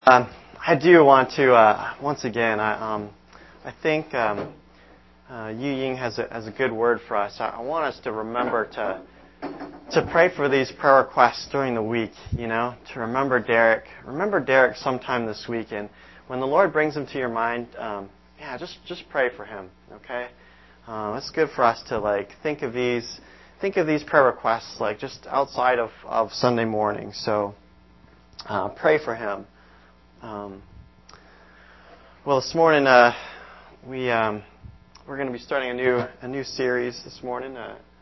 I do want to once again. I think Yu Ying has a good word for us. I want us to remember to pray for these prayer requests during the week. You know, to remember Derek. Remember Derek sometime this week, and when the Lord brings him to your mind, just pray for him. Okay, it's good for us to think of these prayer requests just outside of Sunday morning. So pray for him. Well, this morning we're going to be starting a new series this morning,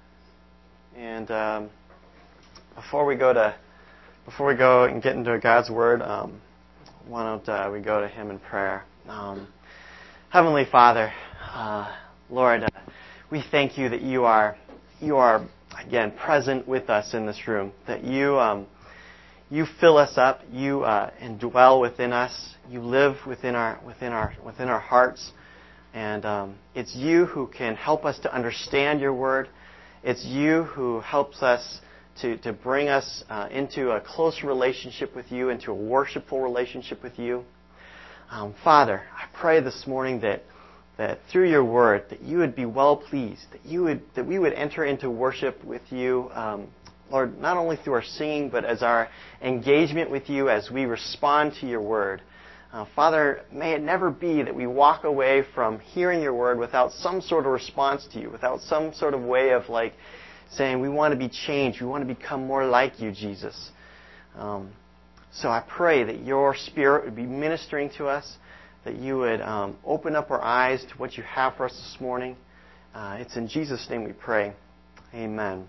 and before we go and get into God's Word, why don't we go to Him in prayer? Heavenly Father, Lord, we thank you that you are again present with us in this room. That you fill us up. You indwell within us. You live within our hearts, and it's you who can help us to understand your word. It's you who helps us to bring us into a close relationship with you, into a worshipful relationship with you. Father, I pray this morning that through your word that you would be well pleased, that we would enter into worship with you. Lord, not only through our singing, but as our engagement with you as we respond to your word. Father, may it never be that we walk away from hearing your word without some sort of response to you, without some sort of way of saying we want to be changed, we want to become more like you, Jesus. So I pray that your Spirit would be ministering to us, that you would open up our eyes to what you have for us this morning. It's in Jesus' name we pray. Amen.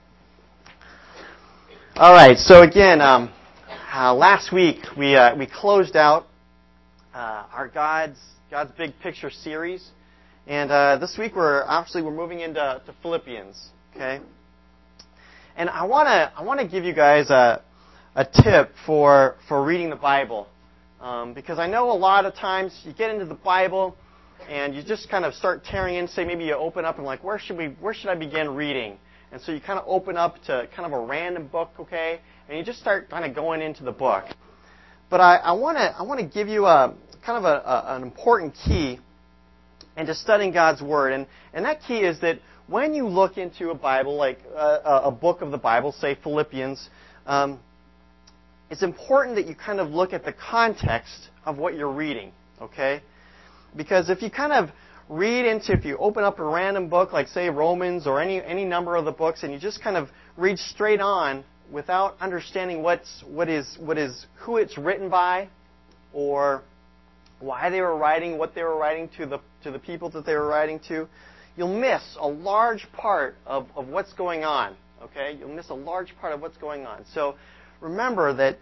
All right, so again, last week we closed out our God's Big Picture series, and this week we're moving into Philippians. Okay, and I want to give you guys a tip for reading the Bible, because I know a lot of times you get into the Bible and you just kind of start tearing in. Say maybe you open up and where should I begin reading? And so you kind of open up to kind of a random book, okay, and you just start kind of going into the book. But I want to give you an important key into studying God's Word, and that key is that when you look into a Bible, like a book of the Bible, say Philippians, it's important that you kind of look at the context of what you're reading, okay? Because if you kind of if you open up a random book like say Romans or any number of the books, and you just kind of read straight on without understanding who it's written by, or why they were writing, what they were writing to the people that they were writing to, you'll miss a large part of what's going on. Okay, you'll miss a large part of what's going on. So remember that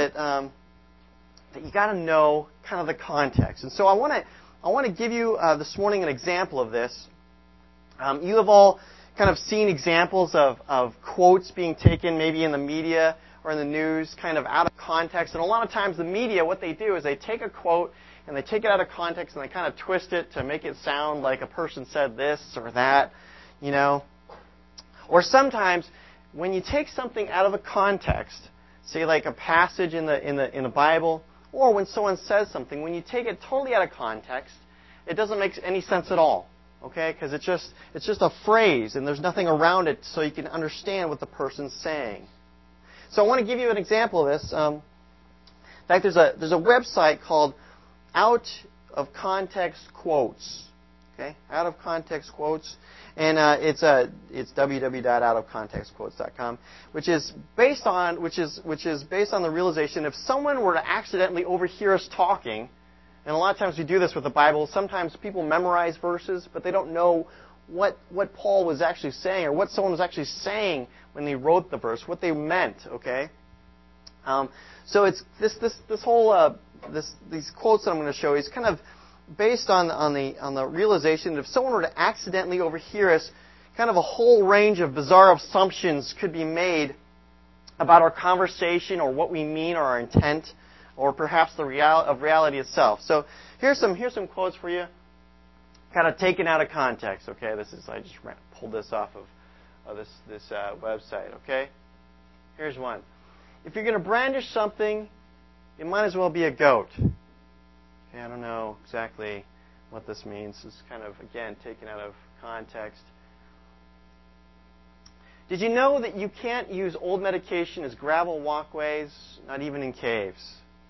you got to know kind of the context. And so I want to give you this morning an example of this. You have all kind of seen examples of quotes being taken maybe in the media or in the news kind of out of context. And a lot of times the media, what they do is they take a quote and they take it out of context and they kind of twist it to make it sound like a person said this or that, you know. Or sometimes when you take something out of the context, say like a passage in the Bible, or when someone says something, when you take it totally out of context, it doesn't make any sense at all, okay? Because it's just a phrase, and there's nothing around it so you can understand what the person's saying. So I want to give you an example of this. In fact, there's a website called Out of Context Quotes, okay? Out of Context Quotes, and it's www.outofcontextquotes.com, which is based on the realization if someone were to accidentally overhear us talking, and a lot of times we do this with the Bible. Sometimes people memorize verses, but they don't know what Paul was actually saying or what someone was actually saying when they wrote the verse, what they meant. Okay, so it's this whole these quotes that I'm going to show you is kind of based on the realization that if someone were to accidentally overhear us, kind of a whole range of bizarre assumptions could be made about our conversation or what we mean or our intent, or perhaps the reality itself. So here's some quotes for you, kind of taken out of context. Okay, I just pulled this off of this website. Okay, here's one. If you're going to brandish something, it might as well be a goat. Okay, I don't know exactly what this means. It's kind of, again, taken out of context. Did you know that you can't use old medication as gravel walkways, not even in caves?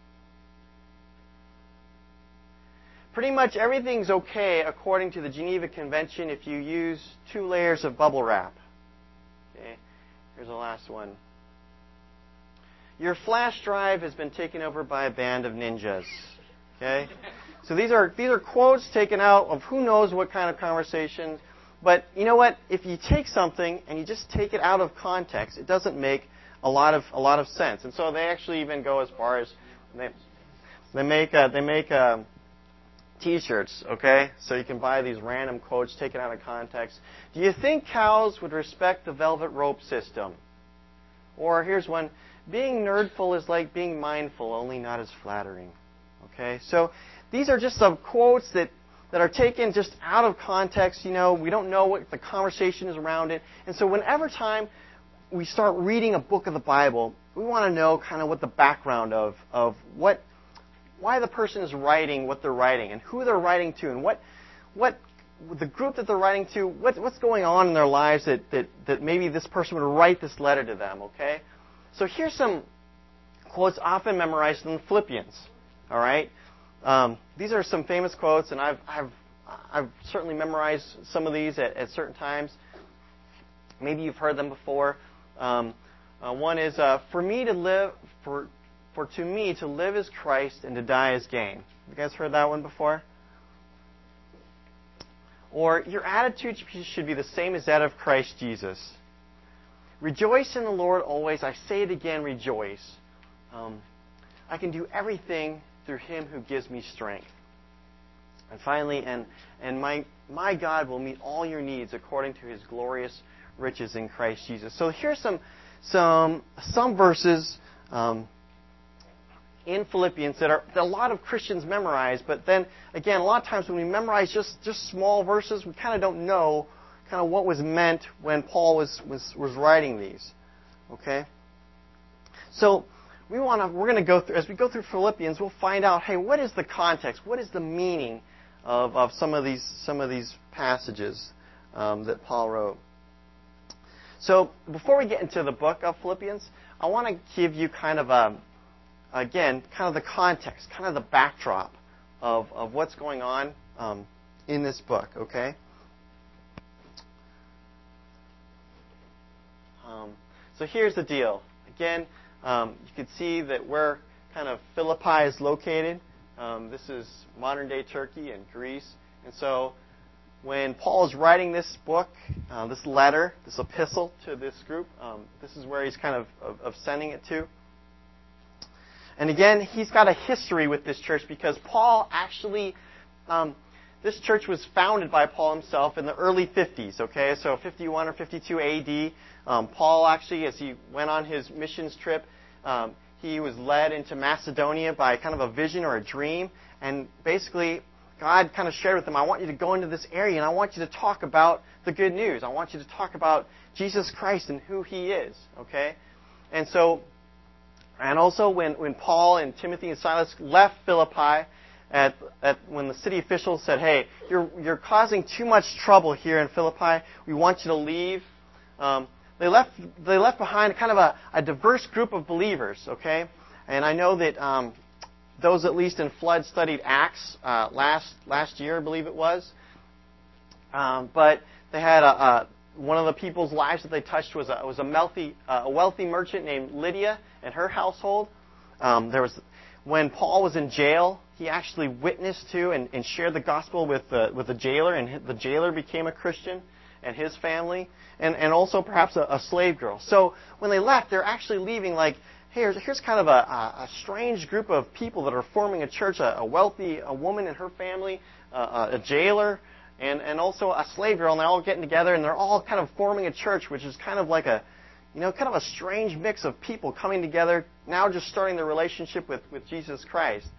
Pretty much everything's okay according to the Geneva Convention if you use 2 layers of bubble wrap. Okay, here's the last one. Your flash drive has been taken over by a band of ninjas. Okay? So these are quotes taken out of who knows what kind of conversation. But you know what? If you take something and you just take it out of context, it doesn't make a lot of sense. And so they actually even go as far as they make T-shirts. Okay, so you can buy these random quotes taken out of context. Do you think cows would respect the velvet rope system? Or here's one: being nerdful is like being mindful, only not as flattering. Okay, so these are just some quotes that are taken just out of context. You know, we don't know what the conversation is around it. And so whenever time we start reading a book of the Bible, we want to know kind of what the background of why the person is writing what they're writing and who they're writing to and what the group that they're writing to, what's going on in their lives that maybe this person would write this letter to them, okay? So here's some quotes often memorized in Philippians, all right? These are some famous quotes, and I've certainly memorized some of these at certain times. Maybe you've heard them before. One is, for to me to live is Christ and to die is gain. You guys heard that one before? Or, your attitude should be the same as that of Christ Jesus. Rejoice in the Lord always. I say it again, rejoice. I can do everything through Him who gives me strength. And finally, and my God will meet all your needs according to His glorious riches in Christ Jesus. So here's some verses in Philippians that a lot of Christians memorize, but then again, a lot of times when we memorize just small verses, we kind of don't know kind of what was meant when Paul was writing these. Okay? So we're going to go through, as we go through Philippians, we'll find out, hey, what is the context? What is the meaning of some of these passages that Paul wrote? So before we get into the book of Philippians, I want to give you kind of the context, kind of the backdrop of what's going on in this book, okay? So here's the deal. Again, you can see that where kind of Philippi is located. This is modern-day Turkey and Greece. And so when Paul is writing this book, this letter, this epistle to this group, this is where he's kind of sending it to. And again, he's got a history with this church because Paul actually, this church was founded by Paul himself in the early 50s, okay? So 51 or 52 A.D. Paul actually, as he went on his missions trip, he was led into Macedonia by kind of a vision or a dream. And basically, God kind of shared with him, I want you to go into this area and I want you to talk about the good news. I want you to talk about Jesus Christ and who He is, okay? And so, and also when Paul and Timothy and Silas left Philippi, when the city officials said, hey, you're causing too much trouble here in Philippi, we want you to leave. They left behind kind of a diverse group of believers, okay? And I know that those at least in Flood studied Acts last year, I believe it was. But they had one of the people's lives that they touched was a wealthy merchant named Lydia and her household. When Paul was in jail, he actually witnessed to and shared the gospel with the jailer, and the jailer became a Christian and his family, and also perhaps a slave girl. So when they left, they're actually leaving like, hey, here's kind of a strange group of people that are forming a church, a woman and her family, a jailer, and also a slave girl, and they're all getting together, and they're all kind of forming a church, which is kind of like a strange mix of people coming together, now just starting their relationship with Jesus Christ.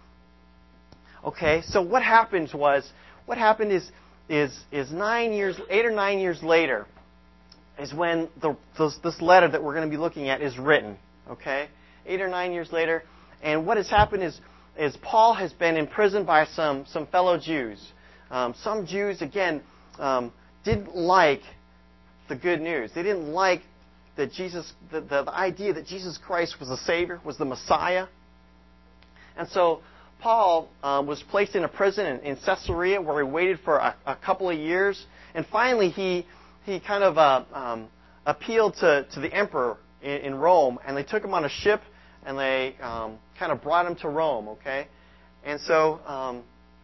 Okay, so what happened is 8 or 9 years later is when this letter that we're going to be looking at is written. Okay, 8 or 9 years later, And what has happened is Paul has been imprisoned by some fellow Jews. Some Jews, again, didn't like the good news. They didn't like that the idea that Jesus Christ was the Savior, was the Messiah. And so Paul was placed in a prison in Caesarea where he waited for a couple of years. And finally he kind of appealed to the emperor in Rome, and they took him on a ship and they kind of brought him to Rome, okay? And so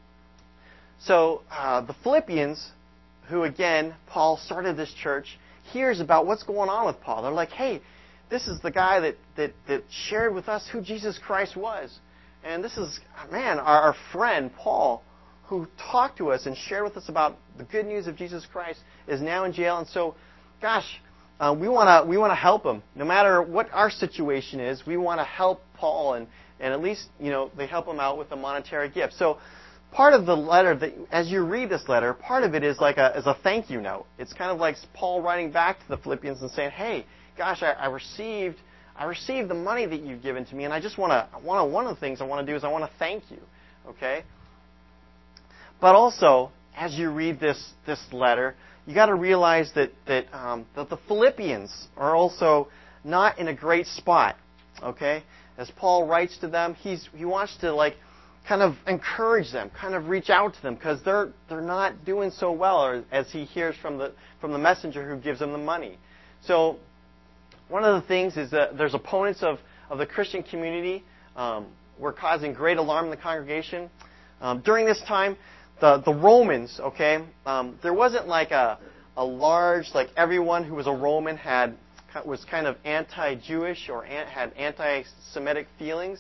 the Philippians, who again, Paul started this church, hears about what's going on with Paul. They're like, hey, this is the guy that shared with us who Jesus Christ was. And this is, man, our friend Paul, who talked to us and shared with us about the good news of Jesus Christ, is now in jail. And so, gosh, we want to help him. No matter what our situation is, we want to help Paul, and at least, they help him out with a monetary gift. So part of the letter, as you read this letter, part of it is like a thank you note. It's kind of like Paul writing back to the Philippians and saying, hey, gosh, I received the money that you've given to me, and I just one of the things I want to do is I want to thank you. Okay? But also, as you read this letter, you got to realize that the Philippians are also not in a great spot. Okay? As Paul writes to them, he wants to kind of encourage them, kind of reach out to them, because they're not doing so well, as he hears from the messenger who gives them the money. So one of the things is that there's opponents of the Christian community were causing great alarm in the congregation. During this time, the Romans, okay, there wasn't like a large, like everyone who was a Roman was kind of anti-Jewish or had anti-Semitic feelings.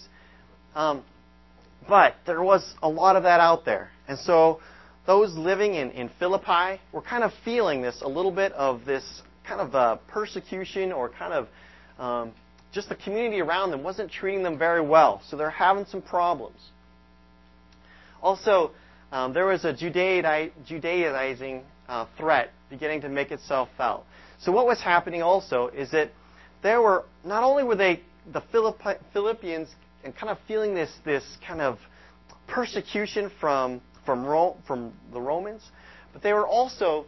But there was a lot of that out there. And so those living in Philippi were kind of feeling a little bit of this kind of persecution, or kind of just the community around them wasn't treating them very well. So they're having some problems. Also, there was a Judaizing threat beginning to make itself felt. So what was happening also is that not only were the Philippians and kind of feeling this kind of persecution from the Romans, but they were also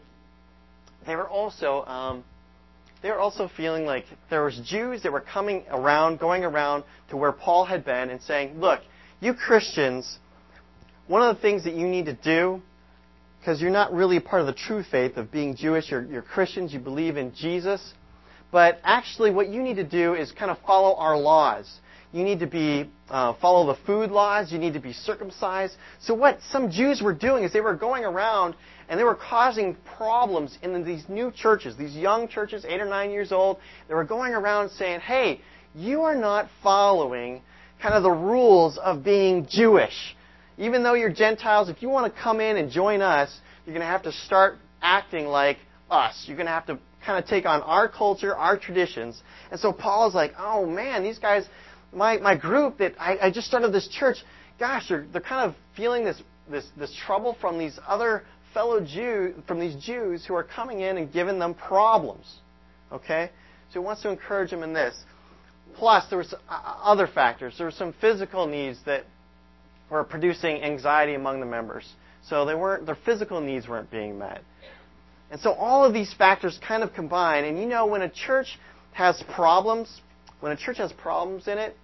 feeling like there was Jews that were going around to where Paul had been and saying, look, you Christians, one of the things that you need to do, because you're not really a part of the true faith of being Jewish, you're Christians, you believe in Jesus, but actually what you need to do is kind of follow our laws. You need to follow the food laws. You need to be circumcised. So what some Jews were doing is they were going around and they were causing problems in these new churches, these young churches, 8 or 9 years old. They were going around saying, hey, you are not following kind of the rules of being Jewish. Even though you're Gentiles, if you want to come in and join us, you're going to have to start acting like us. You're going to have to kind of take on our culture, our traditions. And so Paul's like, oh man, these guys, my group that I just started this church, gosh, they're kind of feeling this trouble from these other fellow Jews, from these Jews who are coming in and giving them problems. Okay? So he wants to encourage them in this. Plus, there was other factors. There were some physical needs that were producing anxiety among the members. So their physical needs weren't being met. And so all of these factors kind of combine. And when a church has problems, in it,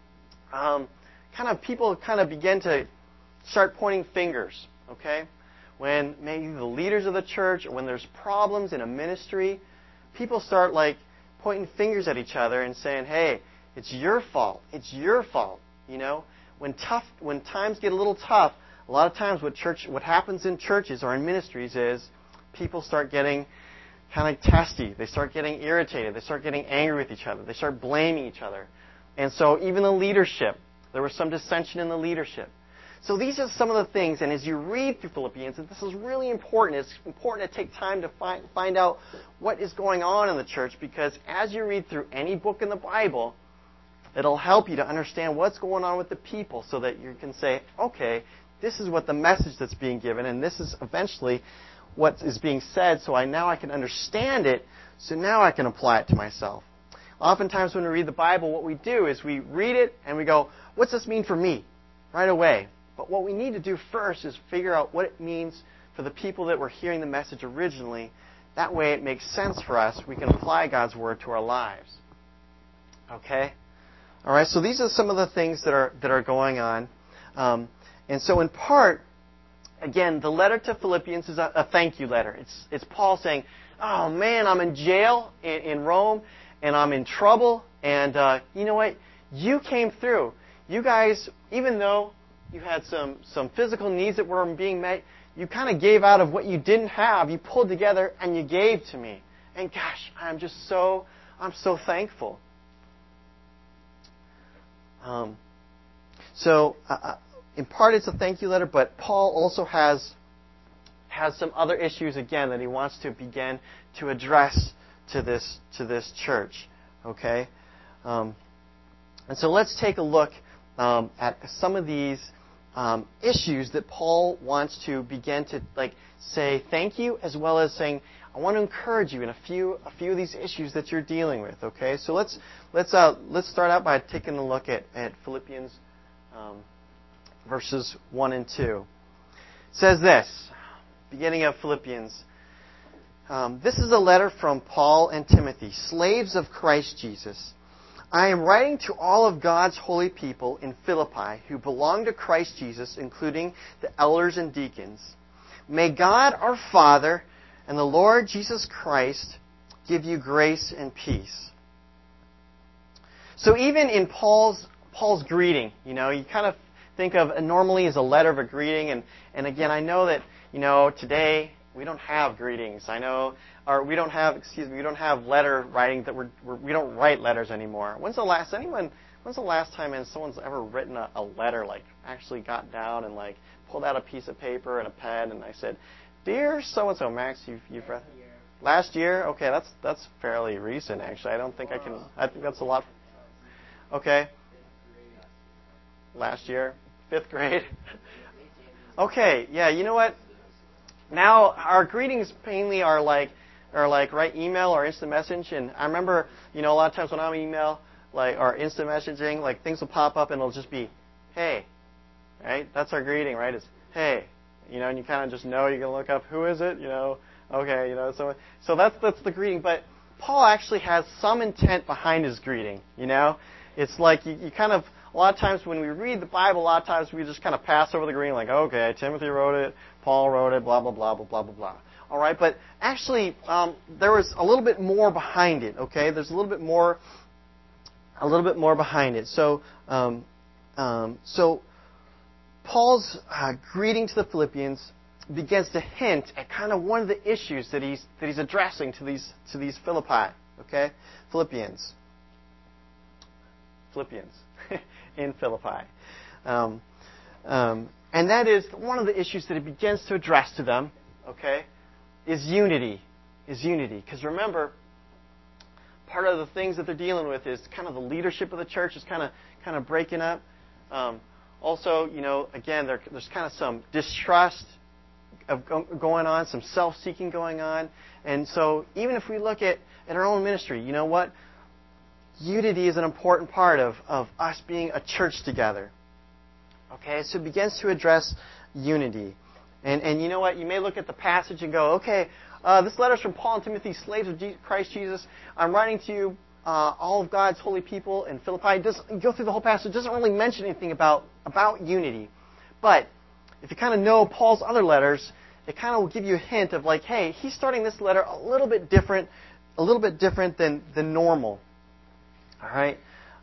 people begin to start pointing fingers, okay? When maybe the leaders of the church, or when there's problems in a ministry, people start pointing fingers at each other and saying, hey, it's your fault. It's your fault. When times get a little tough, a lot of times what happens in churches or in ministries is people start getting kind of testy. They start getting irritated. They start getting angry with each other. They start blaming each other. And so even the leadership, there was some dissension in the leadership. So these are some of the things, and as you read through Philippians, and this is really important. It's important to take time to find out what is going on in the church, because as you read through any book in the Bible, it'll help you to understand what's going on with the people so that you can say, okay, this is what the message that's being given, and this is eventually what is being said, so now I can understand it, so now I can apply it to myself. Oftentimes when we read the Bible, what we do is we read it and we go, what's this mean for me right away? But what we need to do first is figure out what it means for the people that were hearing the message originally. That way it makes sense for us. We can apply God's Word to our lives. Okay? All right, so these are some of the things that are going on. And so in part, again, the letter to Philippians is a thank you letter. It's Paul saying, oh man, I'm in jail in Rome, and I'm in trouble, and you know what? You came through. You guys, even though you had some physical needs that were being met, you kind of gave out of what you didn't have. You pulled together and you gave to me. And gosh, I'm so thankful. So in part it's a thank you letter, but Paul also has some other issues again that he wants to begin to address to this church. Okay, and so let's take a look at some of these issues that Paul wants to begin to say thank you, as well as saying I want to encourage you in a few of these issues that you're dealing with. Okay, so let's start out by taking a look at Philippians verses 1 and 2. It says this, beginning of Philippians. This is a letter from Paul and Timothy, slaves of Christ Jesus. I am writing to all of God's holy people in Philippi who belong to Christ Jesus, including the elders and deacons. May God our Father and the Lord Jesus Christ give you grace and peace. So even in Paul's greeting, you kind of think of normally as a letter of a greeting, and again, I know that today we don't have greetings. I know, or we don't have letter writing we don't write letters anymore. When's the last time someone's ever written a letter, actually got down and pulled out a piece of paper and a pen and I said, "Dear so and so," Max, you've read last year? Okay, that's fairly recent actually. I think that's a lot. Okay. Last year, 5th grade. Okay, yeah, you know what? Now our greetings mainly are write email or instant message, and I remember a lot of times when I'm email or instant messaging, things will pop up and it'll just be, "Hey," right? That's our greeting, right? It's "Hey," and you kind of just know you can look up who is it, okay, so that's the greeting. But Paul actually has some intent behind his greeting, It's like you kind of. A lot of times when we read the Bible, a lot of times we just kind of pass over the greeting okay, Timothy wrote it, Paul wrote it, blah, blah, blah, blah, blah, blah, blah. All right, but actually there was a little bit more behind it, okay? There's a little bit more behind it. So Paul's greeting to the Philippians begins to hint at kind of one of the issues that he's addressing to these Philippi, okay? Philippians. In Philippi. And that is one of the issues that it begins to address to them, okay, is unity. Because remember, part of the things that they're dealing with is kind of the leadership of the church is kind of breaking up. Also, again, there's kind of some distrust going on, some self-seeking going on. And so even if we look at our own ministry, you know what? Unity is an important part of us being a church together. Okay, so it begins to address unity. And you know what? You may look at the passage and go, okay, this letter is from Paul and Timothy, slaves of Christ Jesus. I'm writing to you, all of God's holy people in Philippi. Go through the whole passage. It doesn't really mention anything about unity. But if you kind of know Paul's other letters, it kind of will give you a hint of hey, he's starting this letter a little bit different than normal. All right.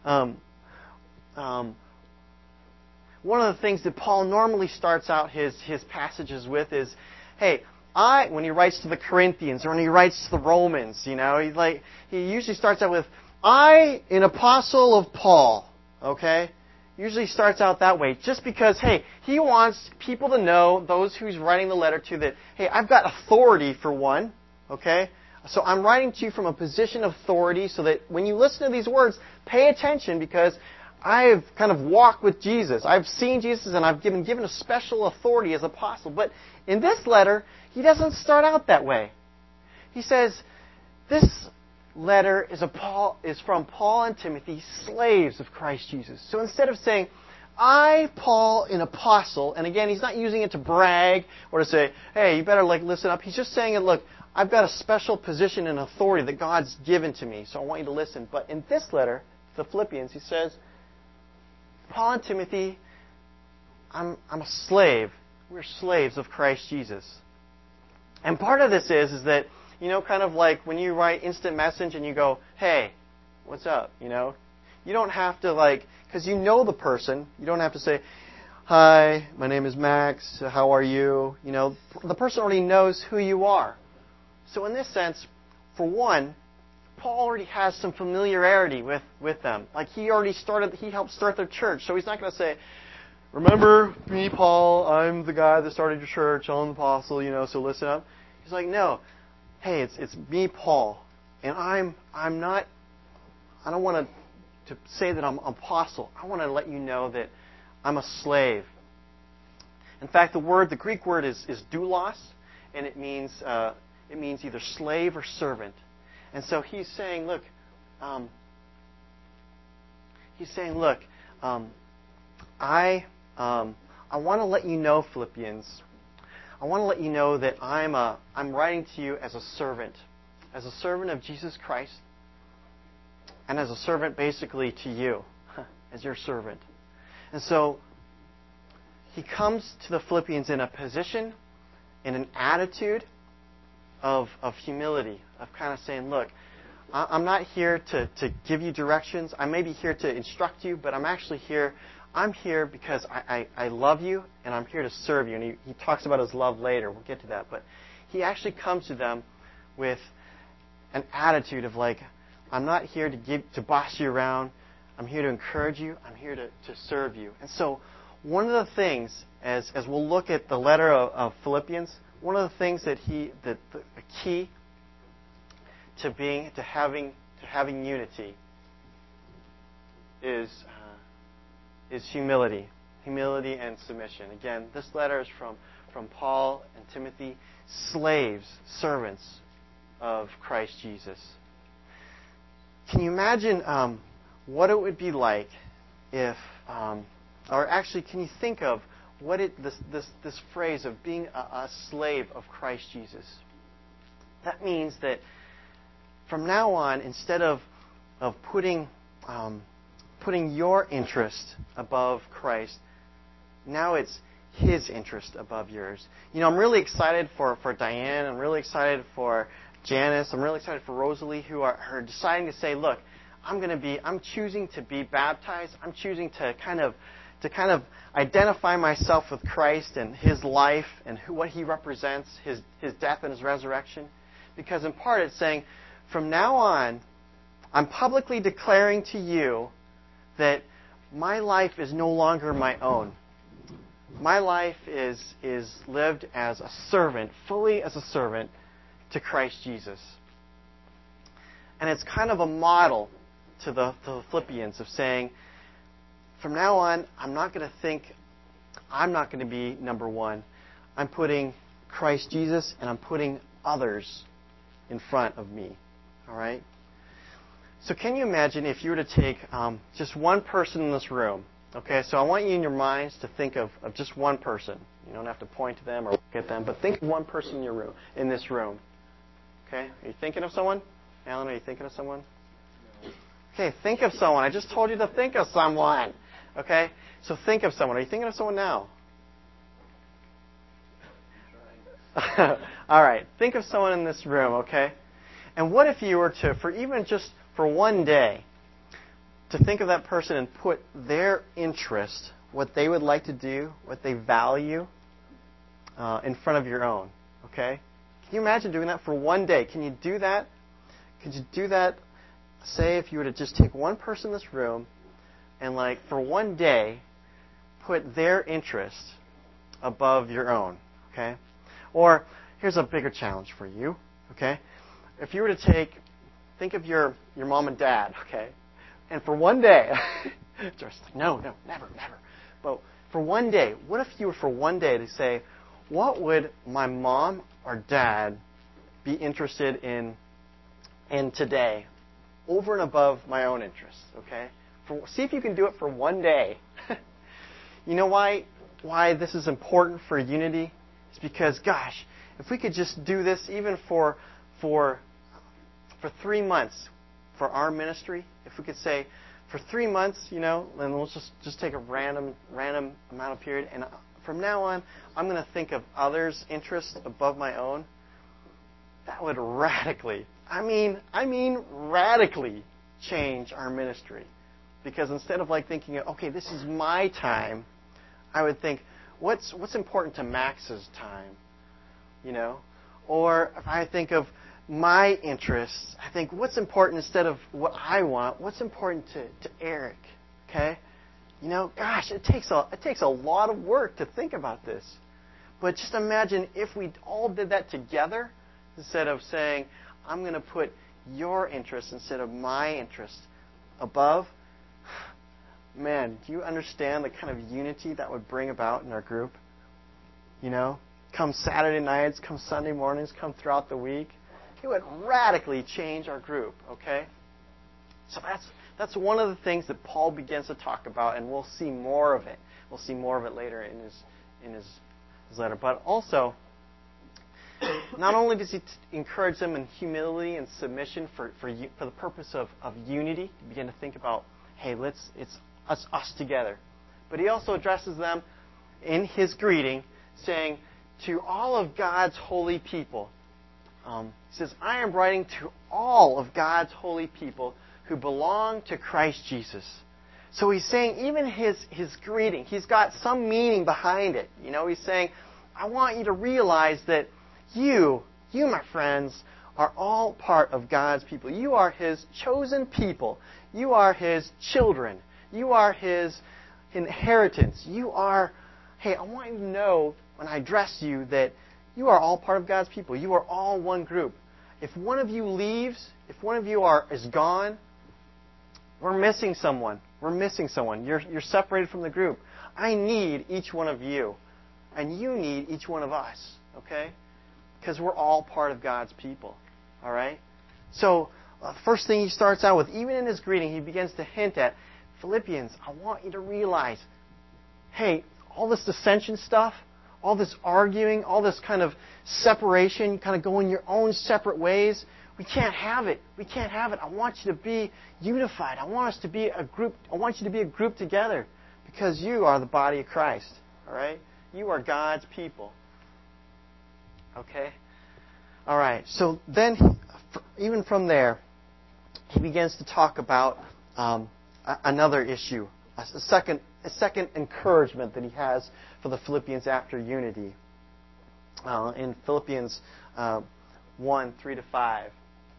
One of the things that Paul normally starts out his passages with is, hey, when he writes to the Corinthians or when he writes to the Romans, he usually starts out with, I, an apostle of Paul. Okay, usually starts out that way, just because, hey, he wants people to know, those who's writing the letter to, that, hey, I've got authority for one. Okay. So I'm writing to you from a position of authority so that when you listen to these words, pay attention, because I've kind of walked with Jesus. I've seen Jesus and I've given a special authority as apostle. But in this letter, he doesn't start out that way. He says, this letter is from Paul and Timothy, slaves of Christ Jesus. So instead of saying, I, Paul, an apostle, and again, he's not using it to brag or to say, hey, you better listen up. He's just saying, look, I've got a special position and authority that God's given to me, so I want you to listen. But in this letter, the Philippians, he says, Paul and Timothy, I'm a slave. We're slaves of Christ Jesus. And part of this is that, kind of like when you write instant message and you go, hey, what's up? You don't have to because you know the person. You don't have to say, hi, my name is Max. How are you? The person already knows who you are. So in this sense, for one, Paul already has some familiarity with them. He helped start their church. So he's not going to say, remember me, Paul, I'm the guy that started your church, I'm the apostle, so listen up. He's like, no, hey, it's me, Paul, and I don't want to say that I'm an apostle. I want to let you know that I'm a slave. In fact, the Greek word is doulos, and it means either slave or servant. And so he's saying, look, I want to let you know, Philippians, I want to let you know that I'm writing to you as a servant of Jesus Christ, and as a servant basically to you, as your servant. And so he comes to the Philippians in a position, in an attitude of humility, of kind of saying, look, I'm not here to give you directions. I may be here to instruct you, but I'm actually here. I'm here because I love you, and I'm here to serve you. And he talks about his love later. We'll get to that. But he actually comes to them with an attitude of I'm not here to boss you around. I'm here to encourage you. I'm here to serve you. And so one of the things, as we'll look at the letter of Philippians, one of the things that the key to having unity is humility and submission. Again, this letter is from Paul and Timothy, slaves, servants of Christ Jesus. Can you imagine what it would be like if, or actually, can you think of what this phrase of being a slave of Christ Jesus? That means that from now on, instead of putting your interest above Christ, now it's His interest above yours. I'm really excited for Diane. I'm really excited for Janice. I'm really excited for Rosalie, who are deciding to say, look, I'm choosing to be baptized. I'm choosing to kind of identify myself with Christ and His life and what He represents, His death and His resurrection. Because in part it's saying, from now on, I'm publicly declaring to you that my life is no longer my own. My life is lived as a servant, fully as a servant to Christ Jesus. And it's kind of a model to the Philippians of saying, from now on, I'm not going to be number one. I'm putting Christ Jesus and I'm putting others in front of me. All right? So can you imagine if you were to take just one person in this room? Okay, so I want you in your minds to think of just one person. You don't have to point to them or look at them, but think of one person in this room. Okay, are you thinking of someone? Alan, are you thinking of someone? Okay, think of someone. I just told you to think of someone. Okay, so think of someone. Are you thinking of someone now? All right, think of someone in this room, okay? And what if you were to, for one day, to think of that person and put their interest, what they would like to do, what they value, in front of your own, okay? Can you imagine doing that for one day? Can you do that? Could you do that, say, if you were to just take one person in this room and, for one day, put their interest above your own, okay? Or, here's a bigger challenge for you, okay? If you were to think of your mom and dad, okay? And for one day, just no, never. But for one day, what if you were for one day to say, what would my mom or dad be interested in today over and above my own interests, okay? See if you can do it for one day. You know why this is important for unity? It's because, gosh, if we could just do this even for 3 months for our ministry, if we could say, for 3 months, and we'll just take a random amount of period, and from now on, I'm going to think of others' interests above my own. That would radically change our ministry. Because instead of thinking, okay, this is my time, I would think, what's important to Max's time? Or if I think of my interests, I think, what's important instead of what I want? What's important to Eric? Okay? Gosh, it takes a lot of work to think about this. But just imagine if we all did that together, instead of saying, I'm going to put your interests instead of my interests above. Man, do you understand the kind of unity that would bring about in our group? Come Saturday nights, come Sunday mornings, come throughout the week. It would radically change our group, okay? So that's one of the things that Paul begins to talk about, and we'll see more of it. We'll see more of it later in his letter. But also, not only does he encourage them in humility and submission for the purpose of unity, you begin to think about, hey, it's us together. But he also addresses them in his greeting, saying, to all of God's holy people. He says, I am writing to all of God's holy people who belong to Christ Jesus. So he's saying, even his greeting, he's got some meaning behind it. He's saying, I want you to realize that you, my friends, are all part of God's people. You are His chosen people. You are His children. You are His inheritance. I want you to know when I address you that you are all part of God's people. You are all one group. If one of you leaves, if one of you is gone, we're missing someone. We're missing someone. You're separated from the group. I need each one of you. And you need each one of us. Okay? Because we're all part of God's people. All right? So, first thing he starts out with, even in his greeting, he begins to hint at, Philippians, I want you to realize, hey, all this dissension stuff, all this arguing, all this kind of separation, kind of going your own separate ways, we can't have it. We can't have it. I want you to be unified. I want us to be a group. I want you to be a group together because you are the body of Christ. All right? You are God's people. Okay? All right. So then, even from there, he begins to talk about another issue, a second encouragement that he has for the Philippians after unity. In Philippians 1, 3-5.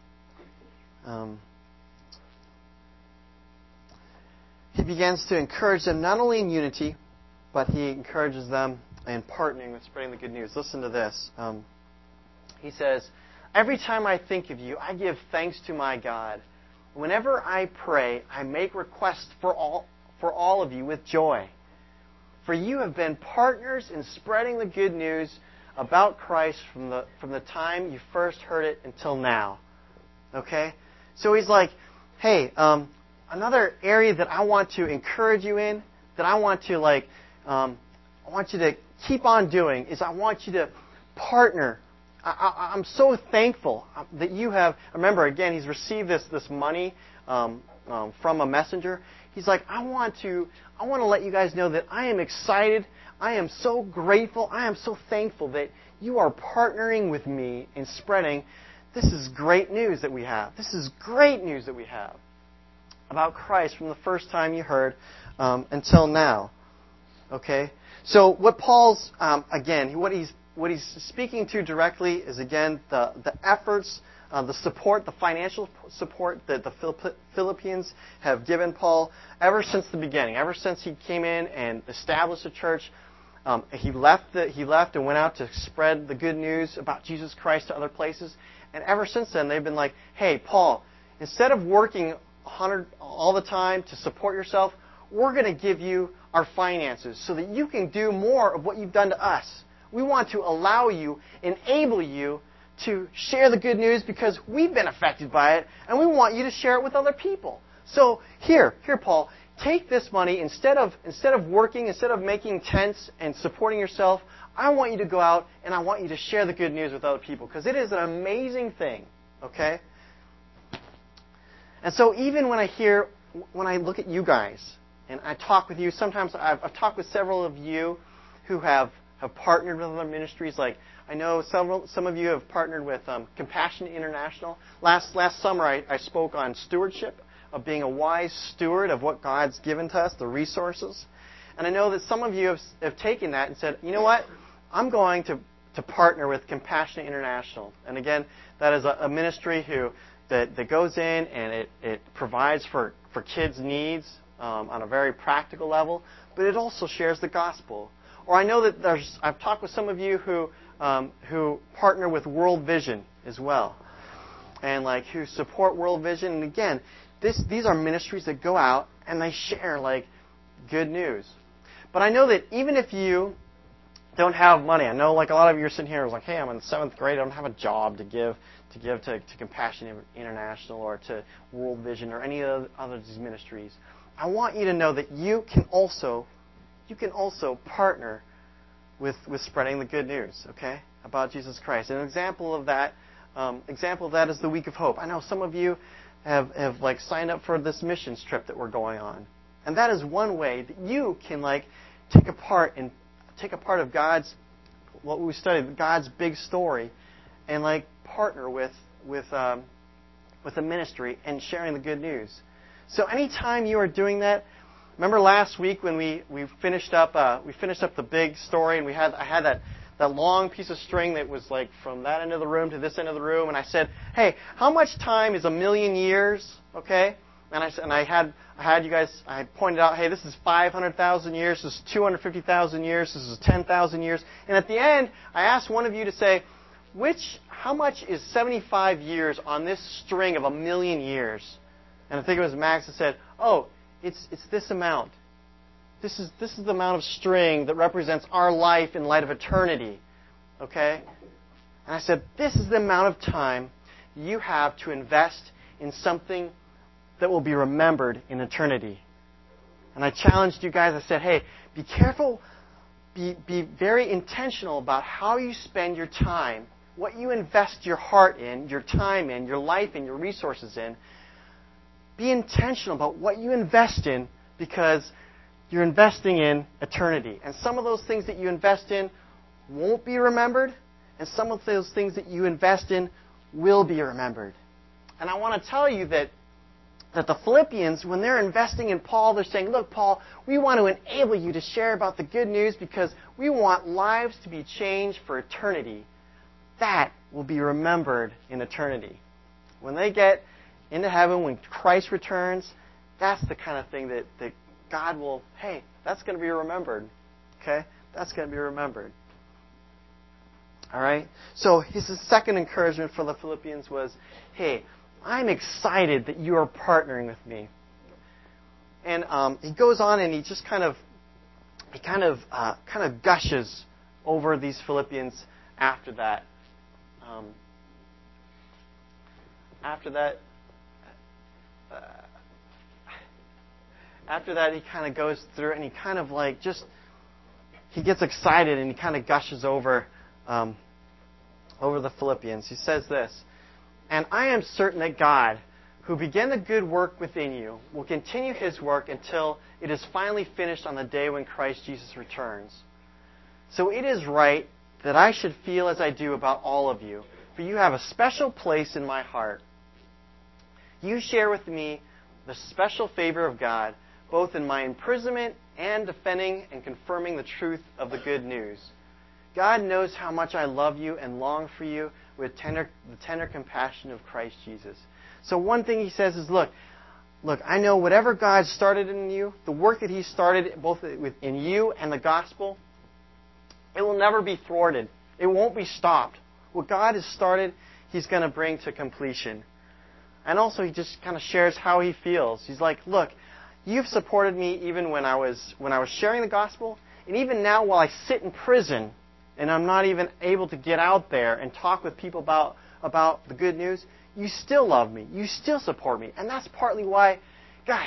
He begins to encourage them not only in unity, but he encourages them in partnering with spreading the good news. Listen to this. He says, every time I think of you, I give thanks to my God. Whenever I pray, I make requests for all of you with joy. For you have been partners in spreading the good news about Christ from the time you first heard it until now. Okay? So he's like, hey, another area that I want to encourage you in, that I want to I want you to keep on doing, is I want you to partner. I'm so thankful that you have. Remember, again, he's received this money from a messenger. He's like, I want to let you guys know that I am excited. I am so grateful. I am so thankful that you are partnering with me in spreading. This is great news that we have. This is great news that we have about Christ from the first time you heard until now. Okay? So what Paul's, again, what he's speaking to directly is, again, the efforts, the support, the financial support that the Philippians have given Paul ever since the beginning, ever since he came in and established a church. He left and went out to spread the good news about Jesus Christ to other places. And ever since then, they've been like, hey, Paul, instead of working all the time to support yourself, we're going to give you our finances so that you can do more of what you've done to us. We want to allow you, enable you to share the good news because we've been affected by it, and we want you to share it with other people. So here, Paul, take this money, instead of working, instead of making tents and supporting yourself, I want you to go out and I want you to share the good news with other people, because it is an amazing thing, okay? And so even when I look at you guys and I talk with you, sometimes I've talked with several of you who have partnered with other ministries. Like I know some of you have partnered with Compassion International. Last summer I spoke on stewardship, of being a wise steward of what God's given to us, the resources. And I know that some of you have taken that and said, you know what, I'm going to partner with Compassion International. And again, that is a ministry that goes in and it provides for kids' needs on a very practical level, but it also shares the gospel. Or I know that I've talked with some of you who partner with World Vision as well, and like who support World Vision. And again, these are ministries that go out and they share like good news. But I know that even if you don't have money, I know like a lot of you are sitting here like, hey, I'm in 7th grade, I don't have a job to give to Compassion International or to World Vision or any other of these ministries. I want you to know that you can also partner with spreading the good news, okay, about Jesus Christ. And an example of that is the Week of Hope. I know some of you have like signed up for this missions trip that we're going on, and that is one way that you can like take a part of God's, what we studied, God's big story, and like partner with a ministry and sharing the good news. So anytime you are doing that, remember last week when we finished up the big story, and I had that long piece of string that was like from that end of the room to this end of the room, and I said, hey, how much time is 1,000,000 years? Okay, and I had you guys. I pointed out, hey, this is 500,000 years. This is 250,000 years. This is 10,000 years. And at the end, I asked one of you to say, how much is 75 years on this string of 1,000,000 years? And I think it was Max that said, oh, it's this amount. This is the amount of string that represents our life in light of eternity. Okay? And I said, this is the amount of time you have to invest in something that will be remembered in eternity. And I challenged you guys. I said, hey, be careful. Be very intentional about how you spend your time, what you invest your heart in, your time in, your life in, your resources in. Be intentional about what you invest in, because you're investing in eternity. And some of those things that you invest in won't be remembered, and some of those things that you invest in will be remembered. And I want to tell you that the Philippians, when they're investing in Paul, they're saying, look, Paul, we want to enable you to share about the good news because we want lives to be changed for eternity. That will be remembered in eternity. When they get into heaven, when Christ returns, that's the kind of thing that God will, hey, that's going to be remembered. Okay? That's going to be remembered. All right? So his second encouragement for the Philippians was, hey, I'm excited that you are partnering with me. And he goes on and he just kind of gushes over these Philippians after that. After that, he kind of goes through and he kind of like he gets excited and he kind of gushes over the Philippians. He says this, and I am certain that God, who began the good work within you, will continue His work until it is finally finished on the day when Christ Jesus returns. So it is right that I should feel as I do about all of you, for you have a special place in my heart. You share with me the special favor of God, both in my imprisonment and defending and confirming the truth of the good news. God knows how much I love you and long for you with the tender compassion of Christ Jesus. So one thing he says is, look, I know whatever God started in you, the work that He started both in you and the gospel, it will never be thwarted. It won't be stopped. What God has started, He's going to bring to completion. And also he just kind of shares how he feels. He's like, look, you've supported me even when I was sharing the gospel, and even now while I sit in prison and I'm not even able to get out there and talk with people about the good news, you still love me. You still support me. And that's partly why, gosh,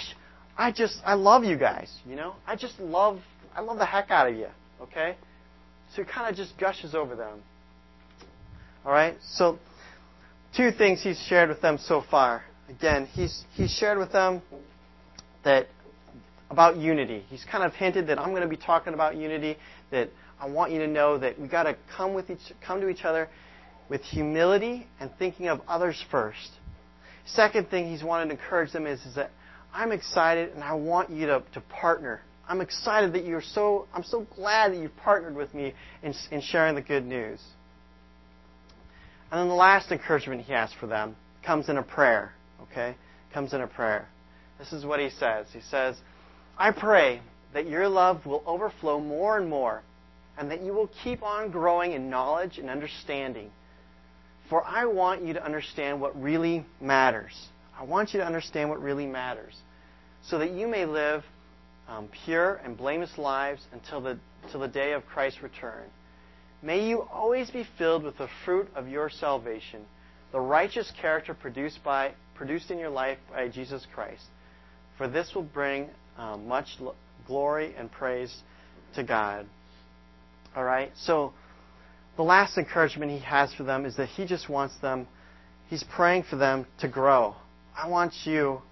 I love you guys, you know? I love the heck out of you, okay? So he kind of just gushes over them. All right? So 2 things he's shared with them so far. Again, he's shared with them that about unity. He's kind of hinted that I'm going to be talking about unity, that I want you to know that we got to come to each other with humility and thinking of others first. Second thing he's wanted to encourage them is that I'm excited and I want you to partner. I'm excited that I'm so glad that you've partnered with me in sharing the good news. And then the last encouragement he has for them comes in a prayer. Okay? Comes in a prayer. This is what he says. He says, I pray that your love will overflow more and more, and that you will keep on growing in knowledge and understanding. For I want you to understand what really matters. I want you to understand what really matters, so that you may live pure and blameless lives until the day of Christ's return. May you always be filled with the fruit of your salvation, the righteous character produced in your life by Jesus Christ. For this will bring much glory and praise to God. All right? So the last encouragement he has for them is that he just wants them, he's praying for them to grow. I want you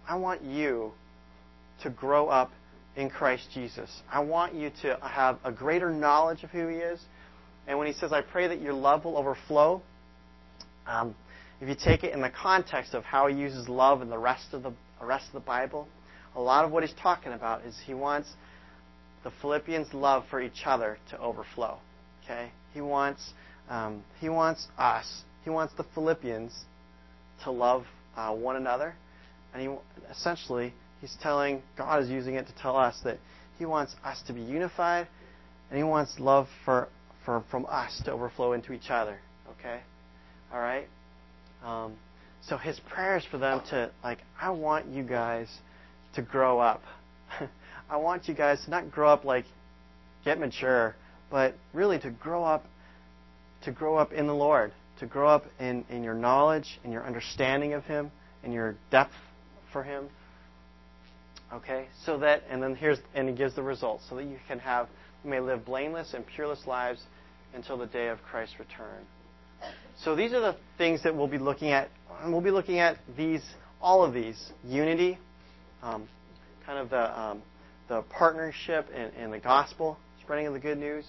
to grow up in Christ Jesus. I want you to have a greater knowledge of who he is. And when he says, I pray that your love will overflow, if you take it in the context of how he uses love in the rest of the Bible, a lot of what he's talking about is he wants the Philippians' love for each other to overflow. Okay? He wants us. He wants the Philippians to love one another, and he's telling, God is using it to tell us that he wants us to be unified, and he wants love from us to overflow into each other. Okay? All right? So his prayers for them to, I want you guys to grow up. I want you guys to not grow up get mature, but really to grow up in the Lord, to grow up in your knowledge, in your understanding of him, in your depth for him. Okay? So that, and he gives the results, so that you may live blameless and pureless lives until the day of Christ's return. So these are the things that we'll be looking at. And we'll be looking at all of these: unity, kind of the partnership in the gospel, spreading of the good news,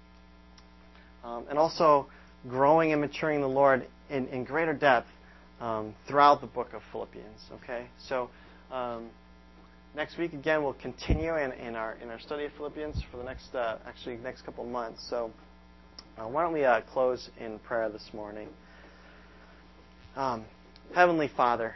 and also growing and maturing the Lord in greater depth throughout the book of Philippians. Okay, so next week again we'll continue in our study of Philippians for the next couple of months. So why don't we close in prayer this morning? Heavenly Father,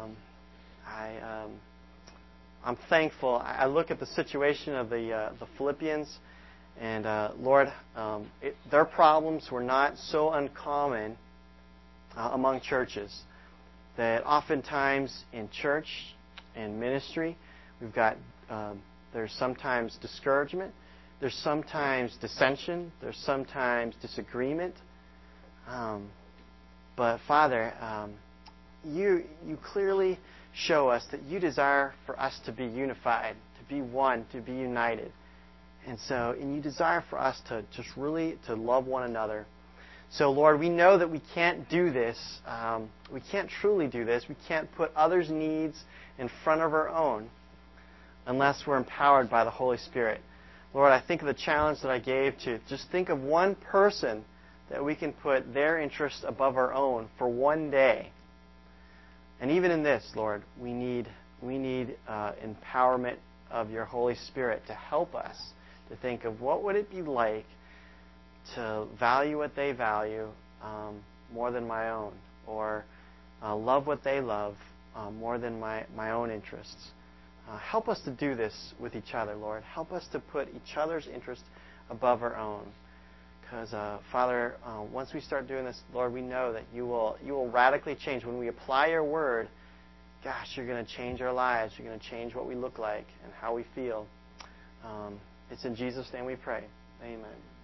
I'm thankful. I look at the situation of the Philippians, and Lord, their problems were not so uncommon among churches. That oftentimes in church and ministry, we've got there's sometimes discouragement, there's sometimes dissension, there's sometimes disagreement. But Father, you clearly show us that you desire for us to be unified, to be one, to be united. And you desire for us to just really to love one another. So Lord, we know that we can't do this. We can't truly do this. We can't put others' needs in front of our own unless we're empowered by the Holy Spirit. Lord, I think of the challenge that I gave to just think of one person that we can put their interests above our own for one day. And even in this, Lord, we need empowerment of your Holy Spirit to help us to think of what would it be like to value what they value more than my own, or love what they love more than my own interests. Help us to do this with each other, Lord. Help us to put each other's interests above our own. Because, Father, once we start doing this, Lord, we know that you will radically change. When we apply your word, gosh, you're going to change our lives. You're going to change what we look like and how we feel. It's in Jesus' name we pray. Amen.